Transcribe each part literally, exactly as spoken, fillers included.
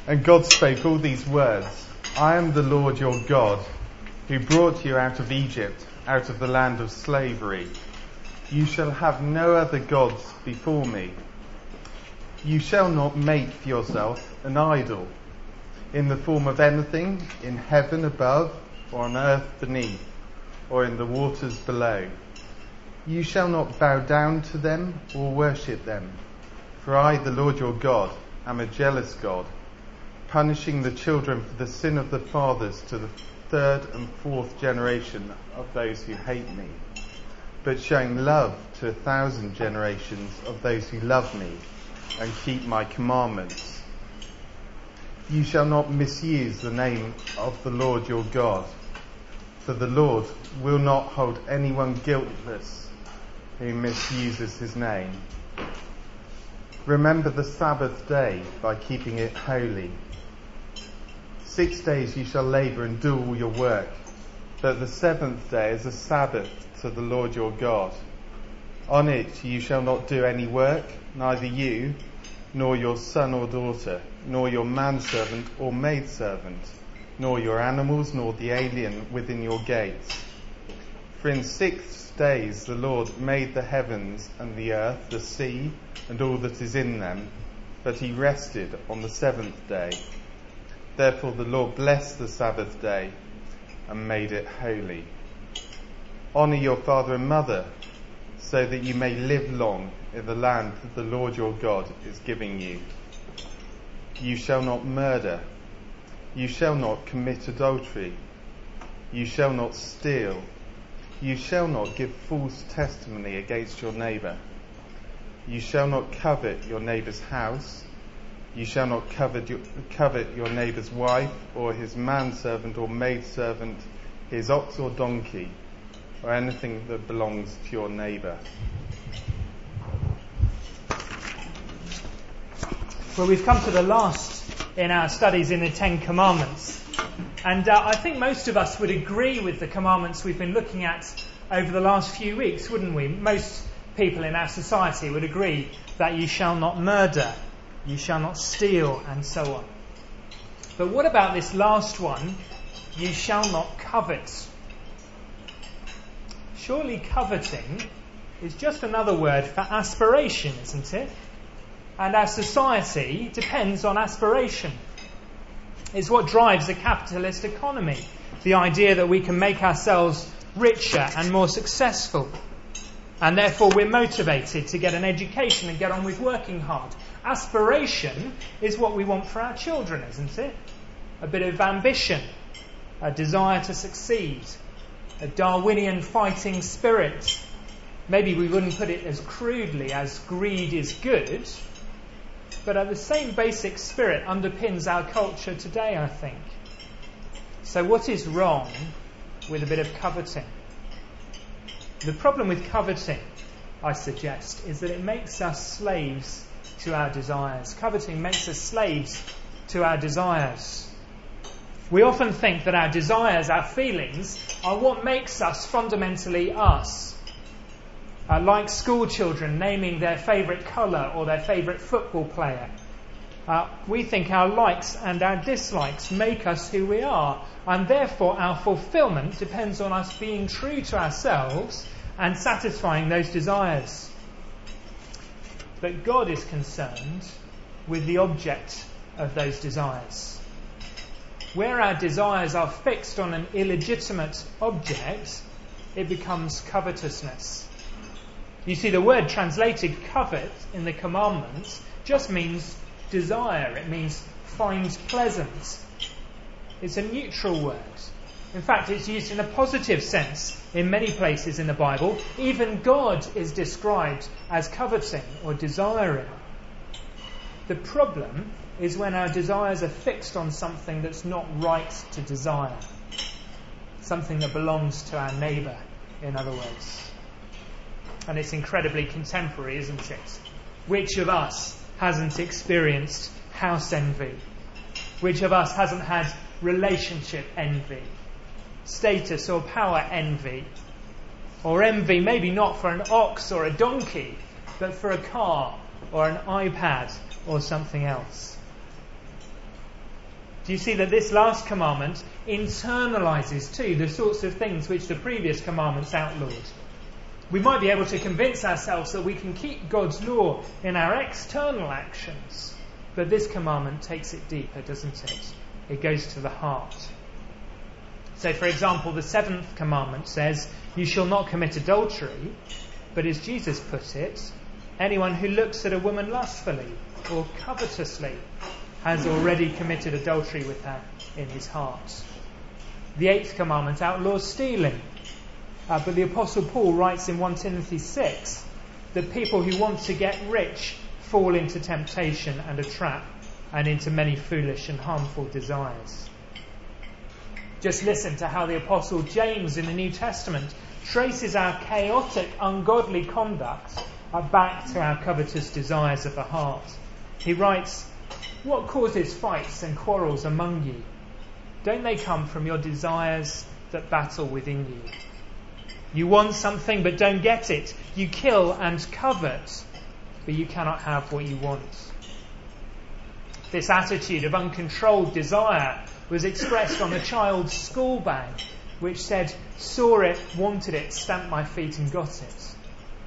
And God spoke all these words, I am the Lord your God, who brought you out of Egypt, out of the land of slavery. You shall have no other gods before me. You shall not make for yourself an idol, in the form of anything in heaven above, or on earth beneath, or in the waters below. You shall not bow down to them or worship them, for I, the Lord your God, am a jealous God, punishing the children for the sin of the fathers to the third and fourth generation of those who hate me, but showing love to a thousand generations of those who love me and keep my commandments. You shall not misuse the name of the Lord your God, for the Lord will not hold anyone guiltless who misuses his name. Remember the Sabbath day by keeping it holy. Six days you shall labour and do all your work, but the seventh day is a Sabbath to the Lord your God. On it you shall not do any work, neither you, nor your son or daughter, nor your manservant or maidservant, nor your animals, nor the alien within your gates. For in six days the Lord made the heavens and the earth, the sea, and all that is in them, but he rested on the seventh day. Therefore the Lord blessed the Sabbath day and made it holy. Honour your father and mother, so that you may live long in the land that the Lord your God is giving you. You shall not murder. You shall not commit adultery. You shall not steal. You shall not give false testimony against your neighbour. You shall not covet your neighbour's house. You shall not covet your, covet your neighbour's wife, or his manservant or maidservant, his ox or donkey, or anything that belongs to your neighbour. Well, we've come to the last in our studies in the Ten Commandments. And uh, I think most of us would agree with the commandments we've been looking at over the last few weeks, wouldn't we? Most people in our society would agree that you shall not murder, you shall not steal, and so on. But what about this last one? You shall not covet. Surely coveting is just another word for aspiration, isn't it? And our society depends on aspiration. It's what drives the capitalist economy. The idea that we can make ourselves richer and more successful. And therefore we're motivated to get an education and get on with working hard. Aspiration is what we want for our children, isn't it? A bit of ambition, a desire to succeed, a Darwinian fighting spirit. Maybe we wouldn't put it as crudely as greed is good, but uh, the same basic spirit underpins our culture today, I think. So what is wrong with a bit of coveting? The problem with coveting, I suggest, is that it makes us slaves to our desires. Coveting makes us slaves to our desires. We often think that our desires, our feelings, are what makes us fundamentally us. Uh, like school children naming their favourite colour or their favourite football player. Uh, we think our likes and our dislikes make us who we are, and therefore our fulfilment depends on us being true to ourselves and satisfying those desires. But God is concerned with the object of those desires. Where our desires are fixed on an illegitimate object, it becomes covetousness. You see, the word translated covet in the commandments just means desire. It means find pleasant. It's a neutral word. In fact, it's used in a positive sense in many places in the Bible. Even God is described as coveting or desiring. The problem is when our desires are fixed on something that's not right to desire. Something that belongs to our neighbour, in other words. And it's incredibly contemporary, isn't it? Which of us hasn't experienced house envy? Which of us hasn't had relationship envy? Status or power envy? Or envy maybe not for an ox or a donkey, but for a car or an iPad or something else. Do you see that this last commandment internalises too the sorts of things which the previous commandments outlawed? We might be able to convince ourselves that we can keep God's law in our external actions, but this commandment takes it deeper, doesn't it? It goes to the heart. So, for example, the seventh commandment says, "You shall not commit adultery," but as Jesus put it, anyone who looks at a woman lustfully or covetously has already committed adultery with her in his heart. The eighth commandment outlaws stealing. Uh, but the Apostle Paul writes in First Timothy six that people who want to get rich fall into temptation and a trap and into many foolish and harmful desires. Just listen to how the Apostle James in the New Testament traces our chaotic, ungodly conduct uh, back to our covetous desires of the heart. He writes, "What causes fights and quarrels among you? Don't they come from your desires that battle within you? You want something but don't get it. You kill and covet, but you cannot have what you want." This attitude of uncontrolled desire was expressed on a child's school bag, which said, "Saw it, wanted it, stamped my feet and got it."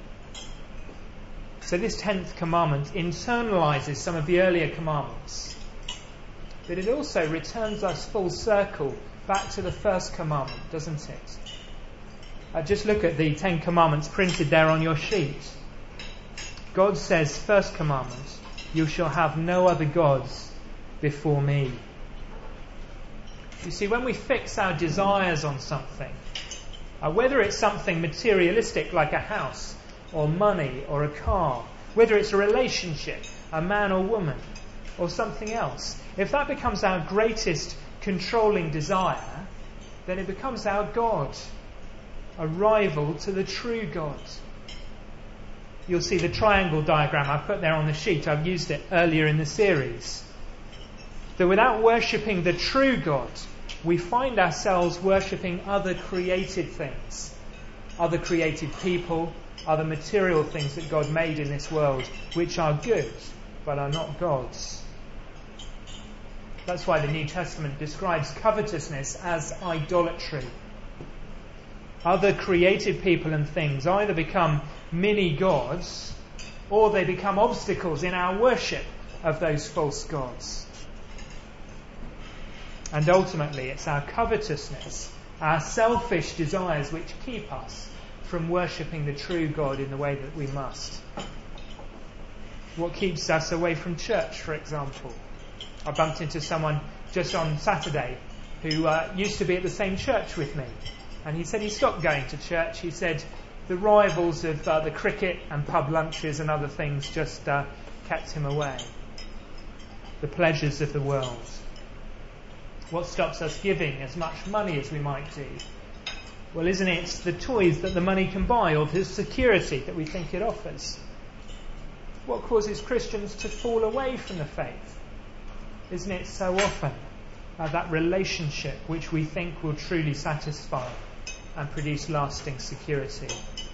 So this tenth commandment internalises some of the earlier commandments, but it also returns us full circle back to the first commandment, doesn't it? Uh, just look at the Ten Commandments printed there on your sheet. God says, first commandment, "You shall have no other gods before me." You see, when we fix our desires on something, uh, whether it's something materialistic like a house or money or a car, whether it's a relationship, a man or woman, or something else, if that becomes our greatest controlling desire, then it becomes our God, a rival to the true God. You'll see the triangle diagram I put there on the sheet. I've used it earlier in the series. That without worshipping the true God, we find ourselves worshipping other created things, other created people, other material things that God made in this world, which are good, but are not God's. That's why the New Testament describes covetousness as idolatry. Other created people and things either become mini-gods or they become obstacles in our worship of those false gods. And ultimately it's our covetousness, our selfish desires which keep us from worshipping the true God in the way that we must. What keeps us away from church, for example? I bumped into someone just on Saturday who uh, used to be at the same church with me. And he said he stopped going to church. He said the rivals of uh, the cricket and pub lunches and other things just uh, kept him away. The pleasures of the world. What stops us giving as much money as we might do? Well, isn't it the toys that the money can buy or the security that we think it offers? What causes Christians to fall away from the faith? Isn't it so often uh, that relationship which we think will truly satisfy and produce lasting security?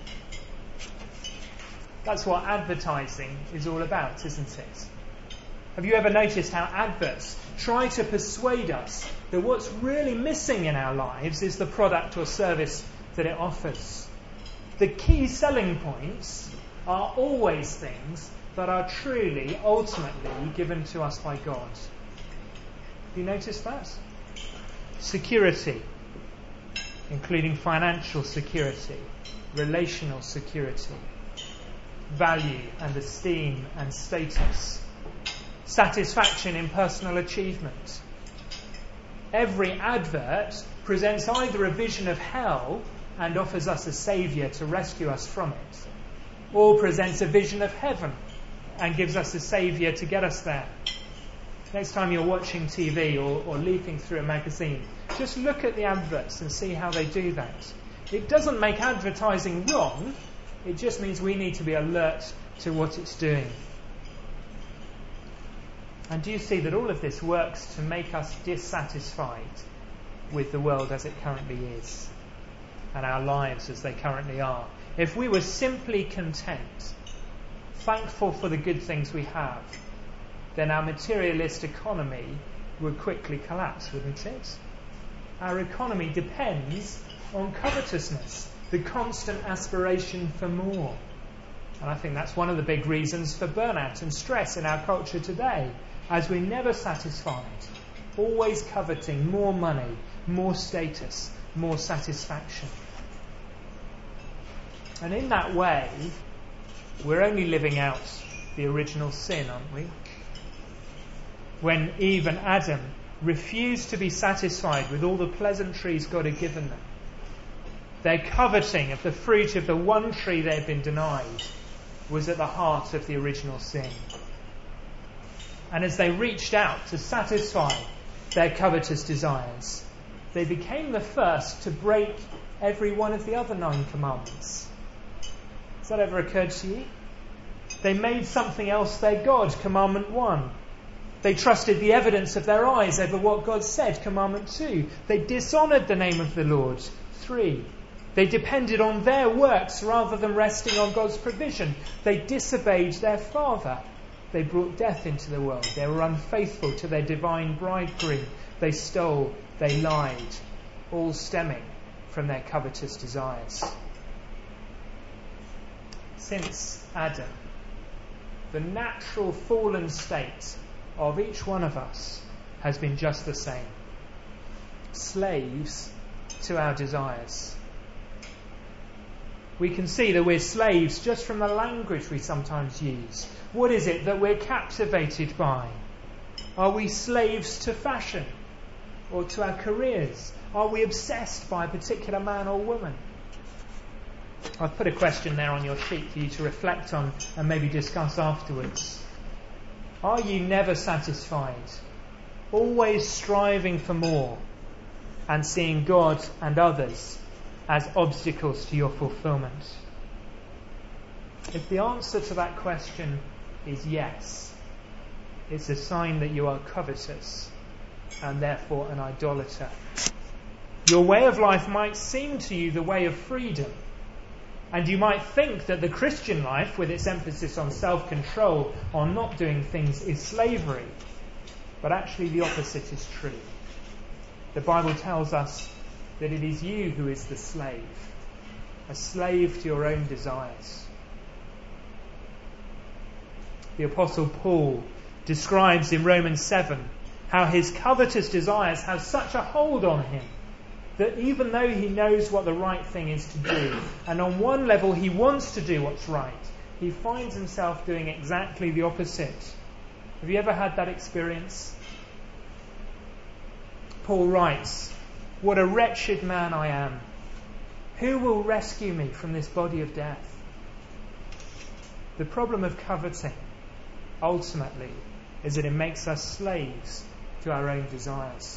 That's what advertising is all about, isn't it? Have you ever noticed how adverts try to persuade us that what's really missing in our lives is the product or service that it offers? The key selling points are always things that are truly, ultimately given to us by God. Have you noticed that? Security, including financial security, relational security, value and esteem and status, satisfaction in personal achievement. Every advert presents either a vision of hell and offers us a saviour to rescue us from it, or presents a vision of heaven and gives us a saviour to get us there. Next time you're watching T V or, or leafing through a magazine, just look at the adverts and see how they do that. It doesn't make advertising wrong, it just means we need to be alert to what it's doing. And do you see that all of this works to make us dissatisfied with the world as it currently is and our lives as they currently are? If we were simply content, thankful for the good things we have, then our materialist economy would quickly collapse, wouldn't it? Our economy depends on covetousness, the constant aspiration for more. And I think that's one of the big reasons for burnout and stress in our culture today, as we're never satisfied, always coveting more money, more status, more satisfaction. And in that way, we're only living out the original sin, aren't we? When Eve and Adam refused to be satisfied with all the pleasantries God had given them, their coveting of the fruit of the one tree they had been denied was at the heart of the original sin. And as they reached out to satisfy their covetous desires, they became the first to break every one of the other nine commandments. Has that ever occurred to you? They made something else their God, commandment one. They trusted the evidence of their eyes over what God said, commandment two. They dishonoured the name of the Lord, three. They depended on their works rather than resting on God's provision. They disobeyed their Father. They brought death into the world. They were unfaithful to their divine bridegroom. They stole, they lied, all stemming from their covetous desires. Since Adam, the natural fallen state of each one of us has been just the same. Slaves to our desires. We can see that we're slaves just from the language we sometimes use. What is it that we're captivated by? Are we slaves to fashion or to our careers? Are we obsessed by a particular man or woman? I've put a question there on your sheet for you to reflect on and maybe discuss afterwards. Are you never satisfied? Always striving for more and seeing God and others as obstacles to your fulfillment? If the answer to that question is yes, it's a sign that you are covetous and therefore an idolater. Your way of life might seem to you the way of freedom, and you might think that the Christian life, with its emphasis on self-control, on not doing things, is slavery. But actually the opposite is true. The Bible tells us that it is you who is the slave, a slave to your own desires. The Apostle Paul describes in Romans seven how his covetous desires have such a hold on him that even though he knows what the right thing is to do, and on one level he wants to do what's right, he finds himself doing exactly the opposite. Have you ever had that experience? Paul writes, "What a wretched man I am. Who will rescue me from this body of death?" The problem of coveting, ultimately, is that it makes us slaves to our own desires.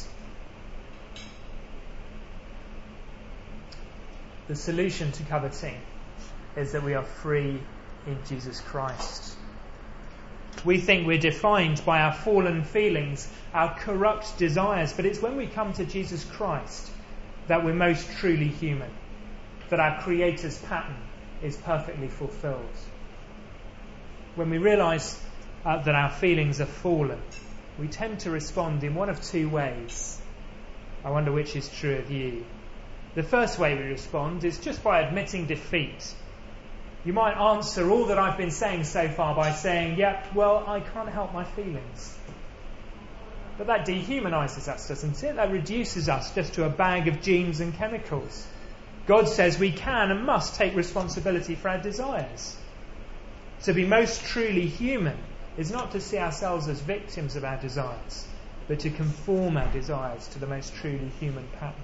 The solution to coveting is that we are free in Jesus Christ. We think we're defined by our fallen feelings, our corrupt desires, but it's when we come to Jesus Christ that we're most truly human, that our Creator's pattern is perfectly fulfilled. When we realise uh, that our feelings are fallen, we tend to respond in one of two ways. I wonder which is true of you. The first way we respond is just by admitting defeat. You might answer all that I've been saying so far by saying, yeah, well, I can't help my feelings. But that dehumanises us, doesn't it? That reduces us just to a bag of genes and chemicals. God says we can and must take responsibility for our desires. To be most truly human is not to see ourselves as victims of our desires, but to conform our desires to the most truly human pattern.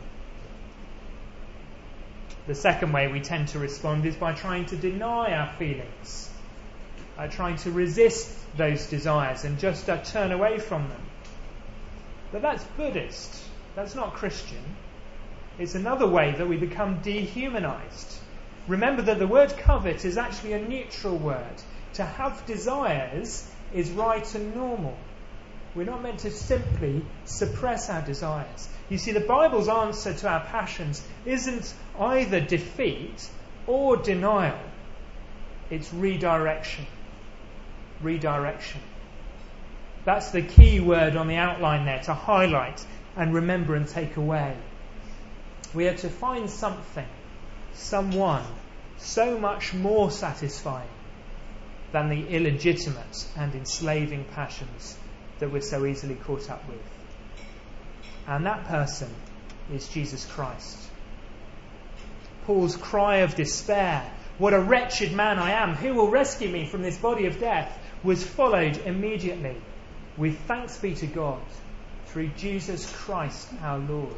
The second way we tend to respond is by trying to deny our feelings, by trying to resist those desires and just uh, turn away from them. But that's Buddhist. That's not Christian. It's another way that we become dehumanized. Remember that the word covet is actually a neutral word. To have desires is right and normal. We're not meant to simply suppress our desires. You see, the Bible's answer to our passions isn't either defeat or denial. It's redirection. Redirection. That's the key word on the outline there, to highlight and remember and take away. We are to find something, someone, so much more satisfying than the illegitimate and enslaving passions that we're so easily caught up with. And that person is Jesus Christ. Paul's cry of despair, "What a wretched man I am, who will rescue me from this body of death?" was followed immediately with "Thanks be to God through Jesus Christ our Lord."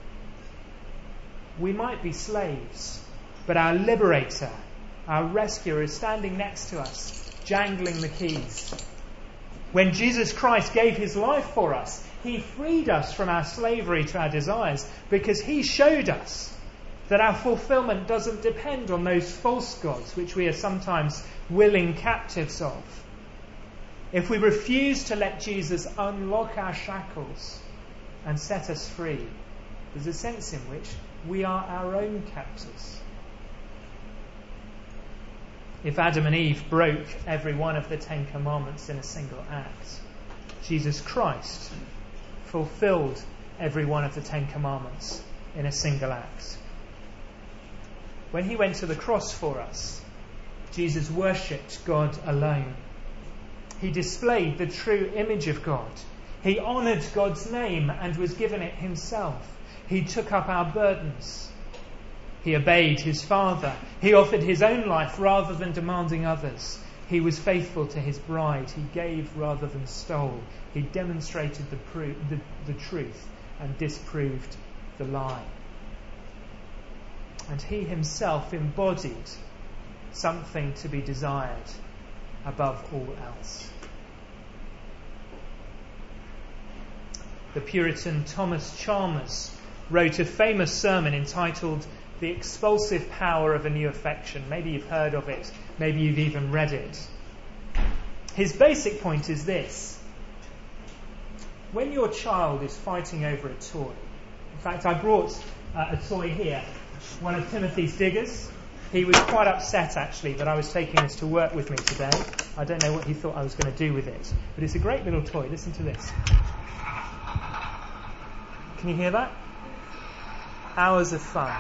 We might be slaves, but our liberator, our rescuer, is standing next to us, jangling the keys. When Jesus Christ gave his life for us, he freed us from our slavery to our desires, because he showed us that our fulfillment doesn't depend on those false gods which we are sometimes willing captives of. If we refuse to let Jesus unlock our shackles and set us free, there's a sense in which we are our own captors. If Adam and Eve broke every one of the Ten Commandments in a single act, Jesus Christ fulfilled every one of the Ten Commandments in a single act. When he went to the cross for us, Jesus worshipped God alone. He displayed the true image of God. He honoured God's name and was given it himself. He took up our burdens. He obeyed his Father. He offered his own life rather than demanding others. He was faithful to his bride. He gave rather than stole. He demonstrated the, pro- the, the truth and disproved the lie. And he himself embodied something to be desired above all else. The Puritan Thomas Chalmers wrote a famous sermon entitled "The Expulsive Power of a New Affection." Maybe you've heard of it, maybe you've even read it. His basic point is this: when your child is fighting over a toy, in fact I brought uh, a toy here, one of Timothy's diggers. He was quite upset actually that I was taking this to work with me today. I don't know what he thought I was going to do with it, but it's a great little toy. Listen to this. Can you hear that? Hours of fun.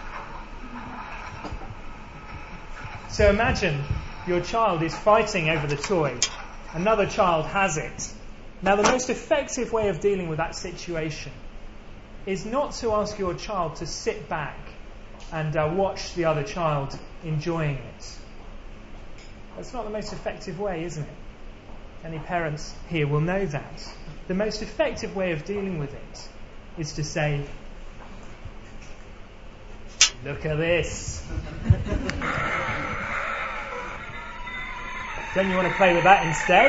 So imagine your child is fighting over the toy. Another child has it. Now the most effective way of dealing with that situation is not to ask your child to sit back and uh, watch the other child enjoying it. That's not the most effective way, isn't it? Any parents here will know that. The most effective way of dealing with it is to say, "Look at this." Don't you want to play with that instead?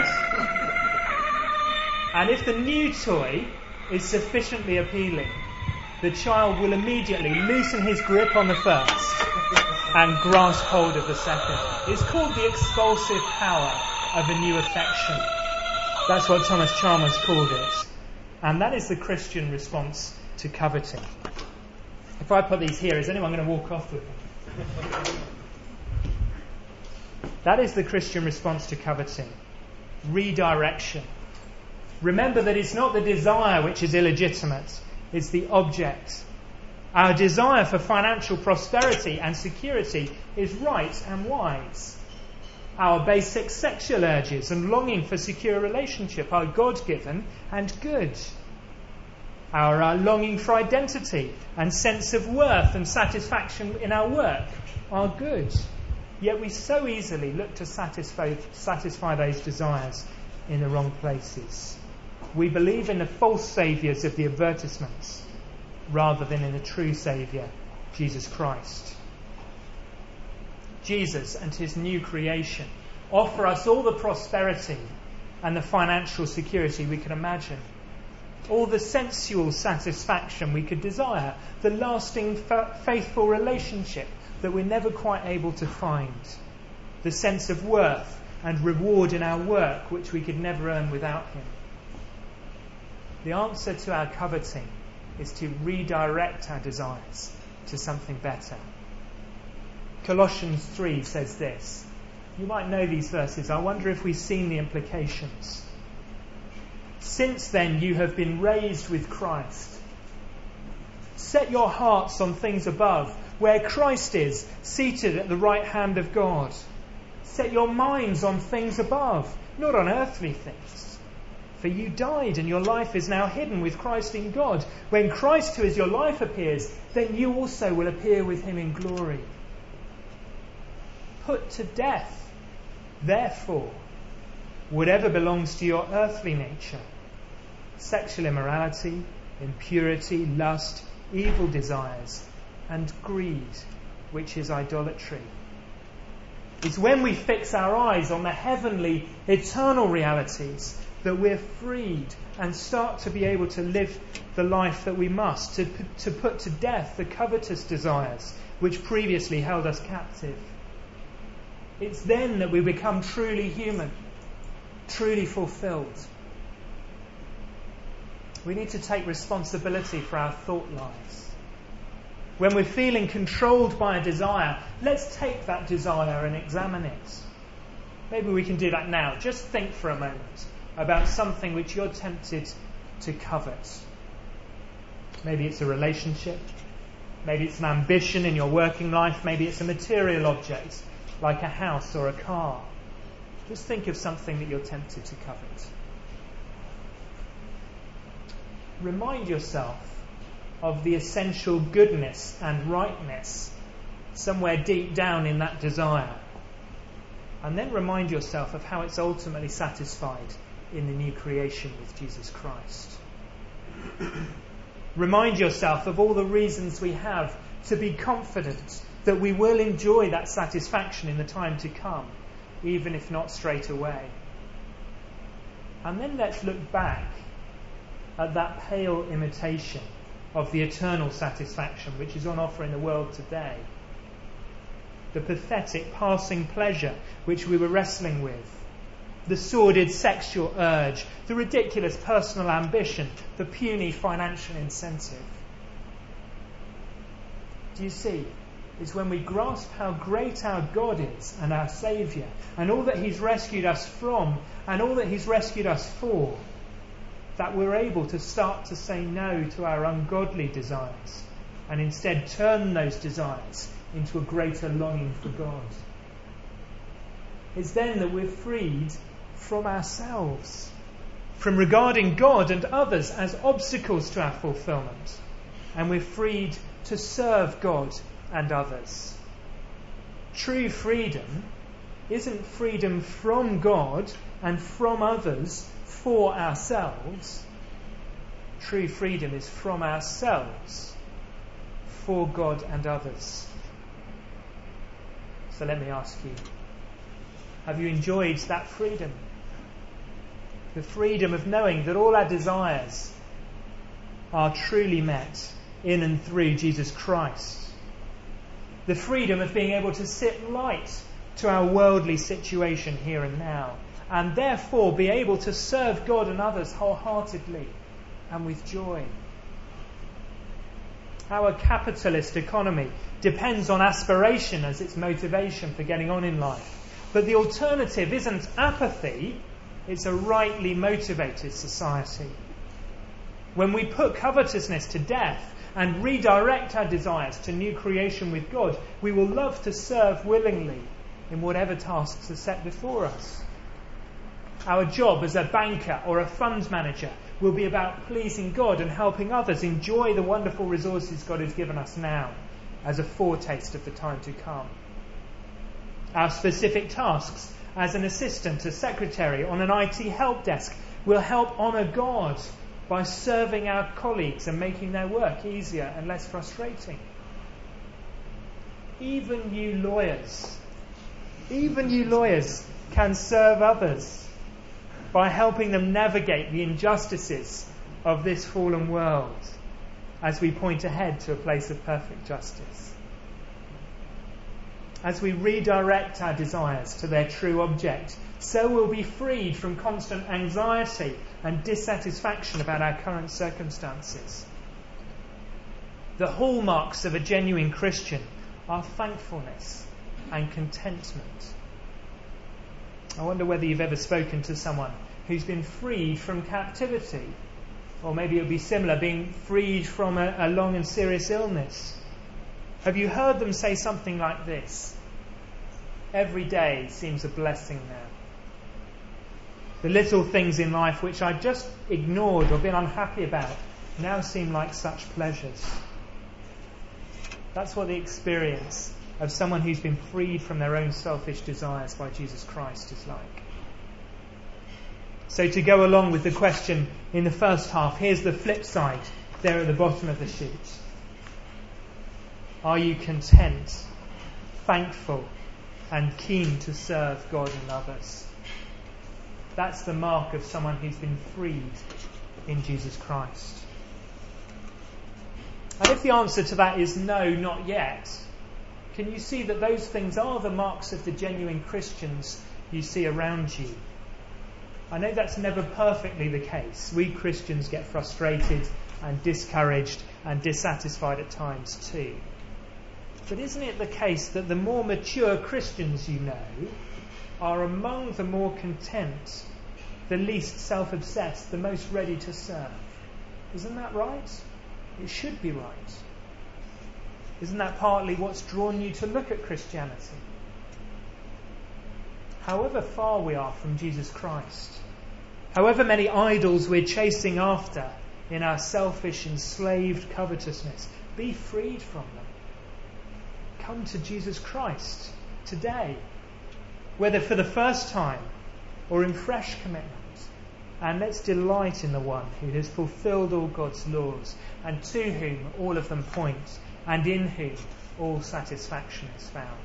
And if the new toy is sufficiently appealing, the child will immediately loosen his grip on the first and grasp hold of the second. It's called the expulsive power of a new affection. That's what Thomas Chalmers called it. And that is the Christian response to coveting. If I put these here, is anyone going to walk off with them? That is the Christian response to coveting. Redirection. Remember that it's not the desire which is illegitimate, it's the object. Our desire for financial prosperity and security is right and wise. Our basic sexual urges and longing for secure relationship are God-given and good. Our, our longing for identity and sense of worth and satisfaction in our work are good. Yet we so easily look to satisfy, satisfy those desires in the wrong places. We believe in the false saviours of the advertisements rather than in the true saviour, Jesus Christ. Jesus and his new creation offer us all the prosperity and the financial security we can imagine, all the sensual satisfaction we could desire, the lasting fa- faithful relationship that we're never quite able to find, the sense of worth and reward in our work which we could never earn without him. The answer to our coveting is to redirect our desires to something better. Colossians three says this. You might know these verses. I wonder if we've seen the implications. Since then you have been raised with Christ. Set your hearts on things above, where Christ is, seated at the right hand of God. Set your minds on things above, not on earthly things. For you died, and your life is now hidden with Christ in God. When Christ, who is your life, appears, then you also will appear with him in glory. Put to death, therefore, whatever belongs to your earthly nature: sexual immorality, impurity, lust, evil desires, and greed, which is idolatry. It's when we fix our eyes on the heavenly, eternal realities that we're freed and start to be able to live the life that we must, to, to put to death the covetous desires which previously held us captive. It's then that we become truly human, truly fulfilled. We need to take responsibility for our thought lives. When we're feeling controlled by a desire, let's take that desire and examine it. Maybe we can do that now. Just think for a moment about something which you're tempted to covet. Maybe it's a relationship. Maybe it's an ambition in your working life. Maybe it's a material object, like a house or a car. Just think of something that you're tempted to covet. Remind yourself of the essential goodness and rightness somewhere deep down in that desire. And then remind yourself of how it's ultimately satisfied in the new creation with Jesus Christ. Remind yourself of all the reasons we have to be confident that we will enjoy that satisfaction in the time to come, even if not straight away. And then let's look back at that pale imitation of the eternal satisfaction which is on offer in the world today. The pathetic passing pleasure which we were wrestling with. The sordid sexual urge. The ridiculous personal ambition. The puny financial incentive. Do you see? It's when we grasp how great our God is and our Saviour, and all that He's rescued us from, and all that He's rescued us for, that we're able to start to say no to our ungodly desires and instead turn those desires into a greater longing for God. It's then that we're freed from ourselves, from regarding God and others as obstacles to our fulfillment, and we're freed to serve God and others. True freedom isn't freedom from God and from others for ourselves. True freedom is from ourselves for God and others. So let me ask you, have you enjoyed that freedom? The freedom of knowing that all our desires are truly met in and through Jesus Christ. The freedom of being able to sit light to our worldly situation here and now, and therefore be able to serve God and others wholeheartedly and with joy. Our capitalist economy depends on aspiration as its motivation for getting on in life. But the alternative isn't apathy, it's a rightly motivated society. When we put covetousness to death and redirect our desires to new creation with God, we will love to serve willingly in whatever tasks are set before us. Our job as a banker or a fund manager will be about pleasing God and helping others enjoy the wonderful resources God has given us now as a foretaste of the time to come. Our specific tasks as an assistant, a secretary on an I T help desk will help honour God by serving our colleagues and making their work easier and less frustrating. Even you lawyers, even you lawyers can serve others by helping them navigate the injustices of this fallen world as we point ahead to a place of perfect justice. As we redirect our desires to their true object, so we'll be freed from constant anxiety and dissatisfaction about our current circumstances. The hallmarks of a genuine Christian are thankfulness and contentment. I wonder whether you've ever spoken to someone who's been freed from captivity. Or maybe it would be similar, being freed from a, a long and serious illness. Have you heard them say something like this? Every day seems a blessing now. The little things in life which I just ignored or been unhappy about now seem like such pleasures. That's what the experience of someone who's been freed from their own selfish desires by Jesus Christ is like. So to go along with the question in the first half, here's the flip side there at the bottom of the sheet. Are you content, thankful, and keen to serve God and others? That's the mark of someone who's been freed in Jesus Christ. And if the answer to that is no, not yet, can you see that those things are the marks of the genuine Christians you see around you? I know that's never perfectly the case. We Christians get frustrated and discouraged and dissatisfied at times too. But isn't it the case that the more mature Christians you know are among the more content, the least self-obsessed, the most ready to serve? Isn't that right? It should be right. Isn't that partly what's drawn you to look at Christianity? However far we are from Jesus Christ, however many idols we're chasing after in our selfish, enslaved covetousness, be freed from them. Come to Jesus Christ today, whether for the first time or in fresh commitment, and let's delight in the one who has fulfilled all God's laws and to whom all of them point and in whom all satisfaction is found.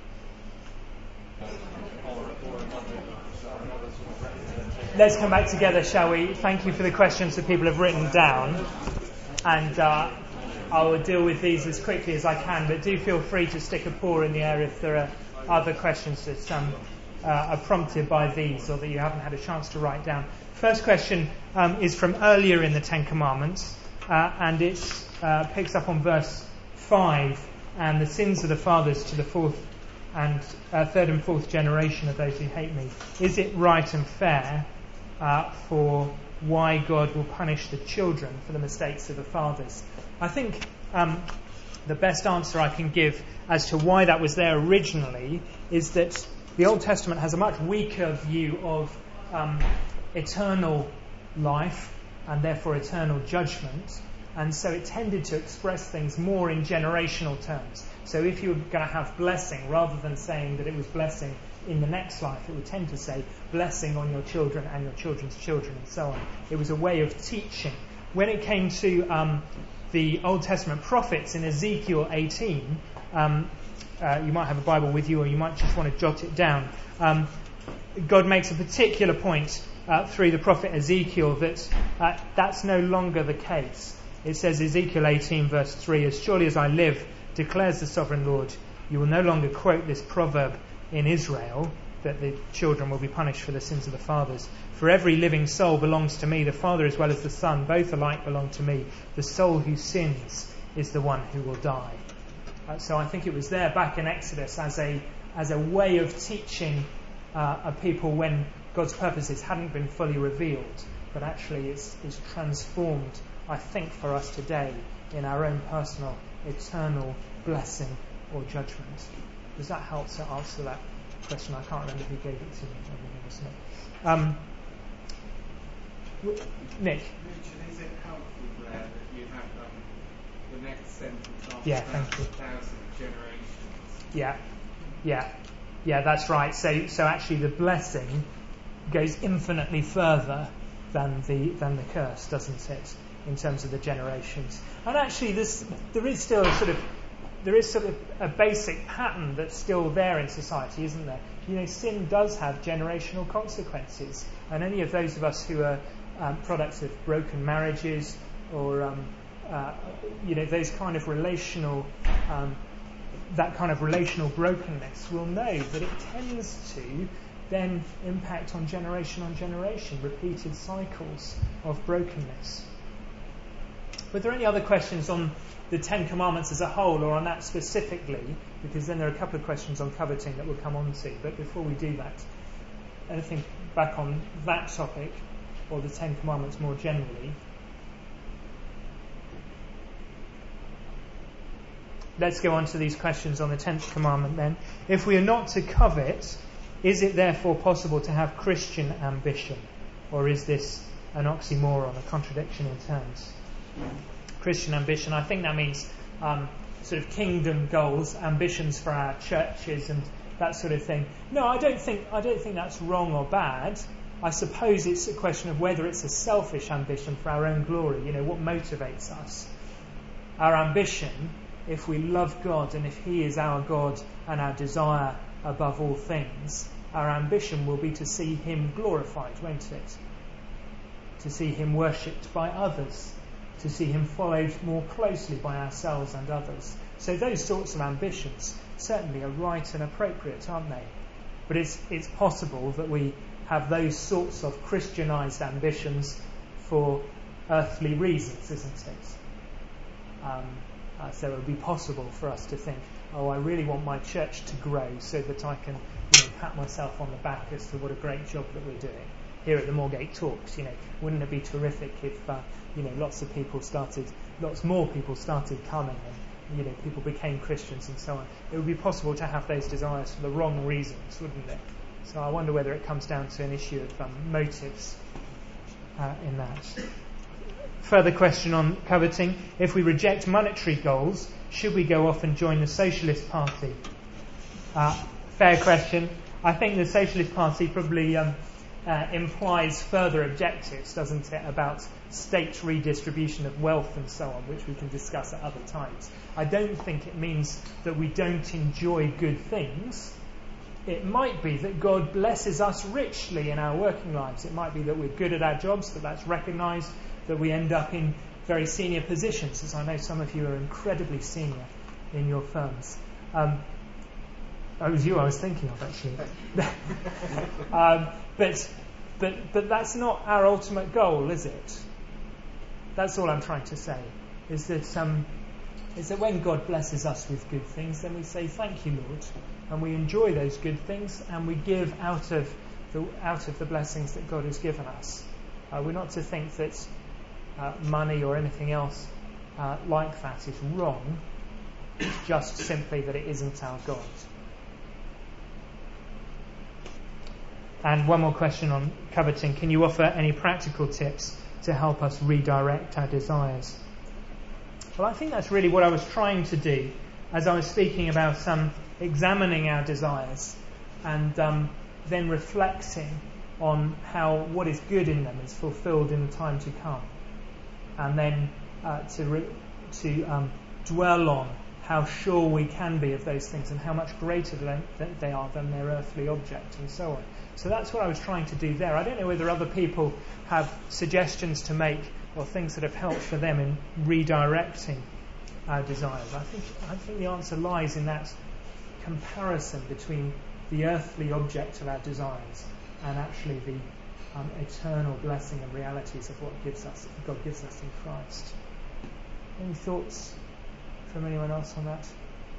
Let's come back together, shall we? Thank you for the questions that people have written down, and uh, I will deal with these as quickly as I can, but do feel free to stick a paw in the air if there are other questions that um, uh, are prompted by these or that you haven't had a chance to write down. First question um, is from earlier in the Ten Commandments, uh, and it uh, picks up on verse five, and the sins of the fathers to the fourth and uh, third and fourth generation of those who hate me. Is it right and fair uh, for why God will punish the children for the mistakes of the fathers? I think um, the best answer I can give as to why that was there originally is that the Old Testament has a much weaker view of um, eternal life and therefore eternal judgment, and so it tended to express things more in generational terms. So if you were going to have blessing, rather than saying that it was blessing in the next life, it would tend to say blessing on your children and your children's children and so on. It was a way of teaching. When it came to um, the Old Testament prophets in Ezekiel eighteen, um, uh, you might have a Bible with you or you might just want to jot it down. Um, God makes a particular point uh, through the prophet Ezekiel that uh, that's no longer the case. It says, Ezekiel eighteen verse three, "As surely as I live, declares the sovereign Lord, you will no longer quote this proverb in Israel, that the children will be punished for the sins of the fathers. For every living soul belongs to me, the Father as well as the Son, both alike belong to me. The soul who sins is the one who will die." Uh, so I think it was there back in Exodus as a as a way of teaching uh, a people when God's purposes hadn't been fully revealed, but actually it's, it's transformed, I think, for us today in our own personal eternal blessing or judgment. Does that help to answer that question? I can't remember who gave it to me. Um, Nick? Richard, is it helpful there that you have um, the next sentence after yeah, thank you. thousand generations? Yeah, yeah, yeah, that's right. So, so actually, the blessing goes infinitely further than the than the curse, doesn't it? In terms of the generations. And actually this there is still a sort of there is sort of a basic pattern that's still there in society, isn't there? You know, sin does have generational consequences, and any of those of us who are um, products of broken marriages or um, uh, you know, those kind of relational um, that kind of relational brokenness will know that it tends to then impact on generation on generation, repeated cycles of brokenness. Were there any other questions on the Ten Commandments as a whole or on that specifically? Because then there are a couple of questions on coveting that we'll come on to. But before we do that, anything back on that topic or the Ten Commandments more generally? Let's go on to these questions on the tenth commandment then. If we are not to covet, is it therefore possible to have Christian ambition? Or is this an oxymoron, a contradiction in terms? Christian ambition, I think that means um, sort of kingdom goals, ambitions for our churches and that sort of thing. No, I don't think I don't think that's wrong or bad. I suppose it's a question of whether it's a selfish ambition for our own glory. You know, what motivates us? Our ambition, if we love God and if He is our God and our desire above all things, our ambition will be to see Him glorified, won't it? To see Him worshipped by others, to see Him followed more closely by ourselves and others. So those sorts of ambitions certainly are right and appropriate, aren't they? But it's it's possible that we have those sorts of Christianized ambitions for earthly reasons, isn't it? Um, uh, so it would be possible for us to think, oh, I really want my church to grow so that I can, you know, pat myself on the back as to what a great job that we're doing. Here at the Moorgate Talks, you know, wouldn't it be terrific if, uh, you know, lots of people started, lots more people started coming and, you know, people became Christians and so on. It would be possible to have those desires for the wrong reasons, wouldn't it? So I wonder whether it comes down to an issue of um, motives uh, in that. Further question on coveting. If we reject monetary goals, should we go off and join the Socialist Party? Uh, fair question. I think the Socialist Party probably um, uh, implies further objectives, doesn't it, about state redistribution of wealth and so on, which we can discuss at other times. I don't think it means that we don't enjoy good things. It might be that God blesses us richly in our working lives. It might be that we're good at our jobs, that that's recognised, that we end up in very senior positions, as I know some of you are incredibly senior in your firms. Um, that was you I was thinking of, actually. um, but, but, but that's not our ultimate goal, is it? That's all I'm trying to say, is that, um, is that when God blesses us with good things, then we say, thank you, Lord, and we enjoy those good things, and we give out of the, out of the blessings that God has given us. Uh, we're not to think that uh, money or anything else uh, like that is wrong. It's just simply that it isn't our God. And one more question on coveting. Can you offer any practical tips to help us redirect our desires? Well, I think that's really what I was trying to do as I was speaking about um, examining our desires and um, then reflecting on how what is good in them is fulfilled in the time to come, and then uh, to re- to um, dwell on how sure we can be of those things and how much greater than they are than their earthly object and so on. So that's what I was trying to do there. I don't know whether other people have suggestions to make or things that have helped for them in redirecting our desires. I think I think the answer lies in that comparison between the earthly object of our desires and actually the um, eternal blessing and realities of what gives us, God gives us in Christ. Any thoughts from anyone else on that?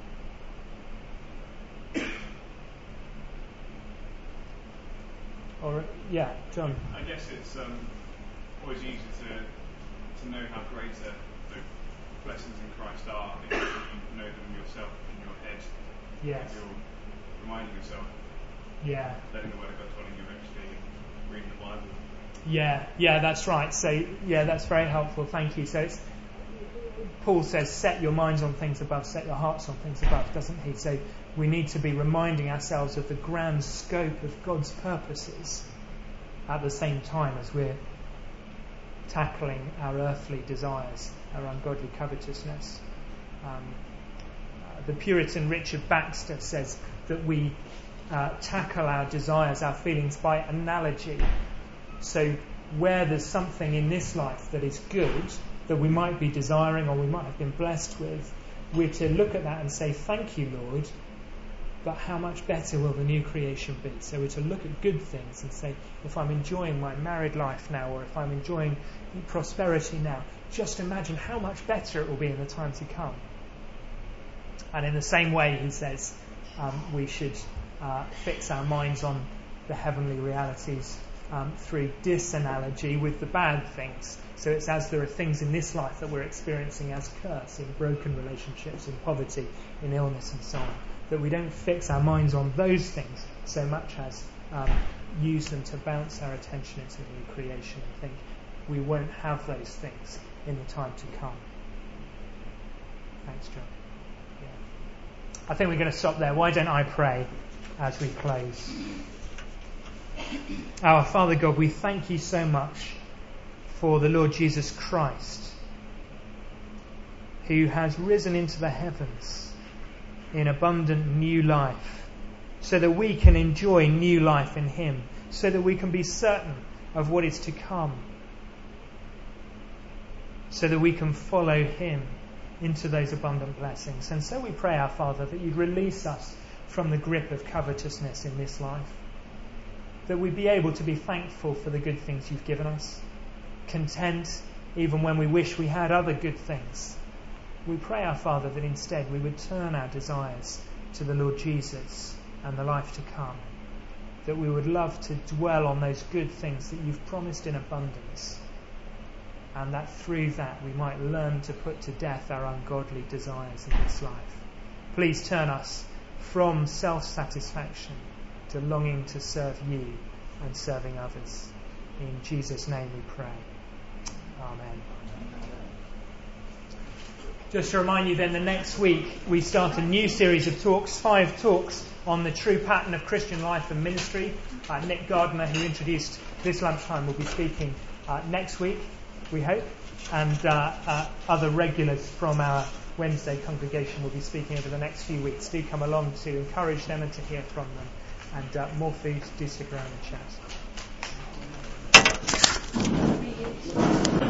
Or yeah, John. I guess it's um, always easy to to know how great the blessings in Christ are if you know them yourself in your head. Yes. You're reminding yourself. Yeah. Letting the Word of God telling you actually reading the Bible. Yeah, yeah, that's right. So yeah, that's very helpful. Thank you. So it's, Paul says, set your minds on things above, set your hearts on things above, doesn't he? So we need to be reminding ourselves of the grand scope of God's purposes at the same time as we're tackling our earthly desires, our ungodly covetousness. Um, uh, the Puritan Richard Baxter says that we uh, tackle our desires, our feelings by analogy. So where there's something in this life that is good, that we might be desiring or we might have been blessed with, we're to look at that and say, thank you, Lord, but how much better will the new creation be? So we're to look at good things and say, if I'm enjoying my married life now, or if I'm enjoying prosperity now, just imagine how much better it will be in the time to come. And in the same way, he says, um, we should uh, fix our minds on the heavenly realities um, through disanalogy with the bad things. So it's as there are things in this life that we're experiencing as curse, in broken relationships, in poverty, in illness and so on, that we don't fix our minds on those things so much as um, use them to bounce our attention into the new creation and think we won't have those things in the time to come. Thanks, John. Yeah. I think we're going to stop there. Why don't I pray as we close? Our Father God, we thank you so much for the Lord Jesus Christ, who has risen into the heavens in abundant new life, so that we can enjoy new life in him, so that we can be certain of what is to come, so that we can follow him into those abundant blessings. And so we pray, our Father, that you'd release us from the grip of covetousness in this life, that we'd be able to be thankful for the good things you've given us, content even when we wish we had other good things. We pray, our Father, that instead we would turn our desires to the Lord Jesus and the life to come, that we would love to dwell on those good things that you've promised in abundance, and that through that we might learn to put to death our ungodly desires in this life. Please turn us from self-satisfaction to longing to serve you and serving others. In Jesus' name we pray. Amen. Just to remind you then, the next week we start a new series of talks, five talks on the true pattern of Christian life and ministry. Uh, Nick Gardner, who introduced this lunchtime, will be speaking uh, next week, we hope, and uh, uh, other regulars from our Wednesday congregation will be speaking over the next few weeks. Do come along to encourage them and to hear from them. And uh, more food, do stick around and chat.